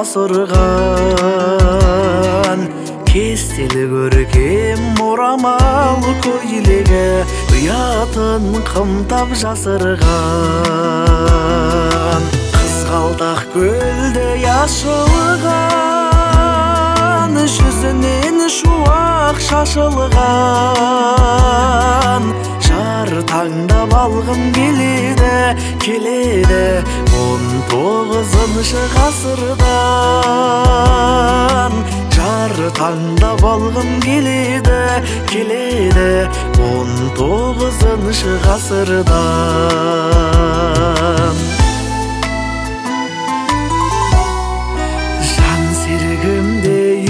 жасырган, кестели көркем орамал көйлегі ұятын қымтап жасырған. Қызғалдақ көлдей ашылған, жүзінен шуақ шашылған. Жар таңдап алғым келеді, 19-шы ғасырдан. Жар таңдап алғым келеді, 19-шы ғасырдан. Жан серігімдей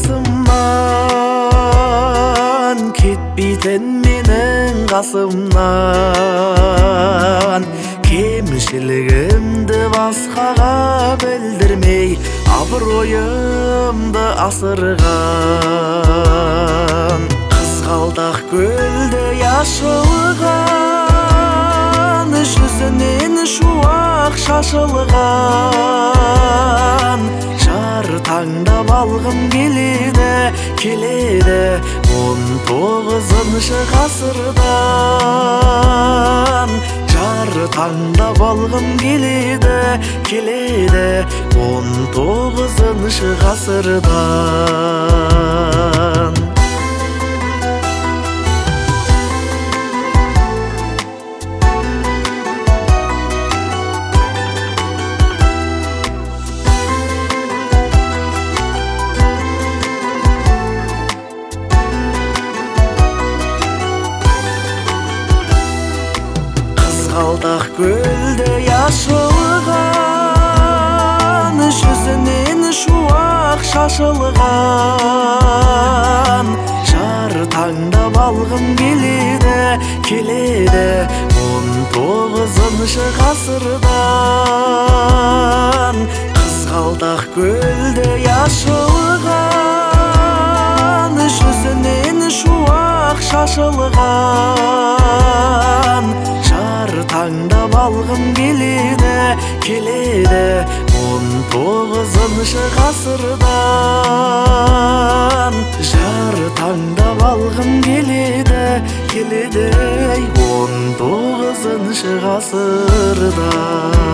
жасымнан, кетпейтін менің қасымнан. Кемшілігімді басқаға білдірмей, абыройымды асырған. Қызғалдақ көлдей ашылған, жүзінен шуақ шашылған. Жар таңдап алғым келеді, 19-шы ғасырдан. Жар таңдап алғым келеді, 19-шы ғасырдан. Қызғалдақ көлдей ашылған, жүзінен шуақ шашылған. Жар таңдап алғым келеді, 19-шы ғасырдан. Қызғалдақ көлдей ашылған, жүзінен шуақ шашылған. Жар таңдап алғым келеді, 19-шы ғасырдан. Жар таңдап алғым келеді, 19-шы ғасырдан.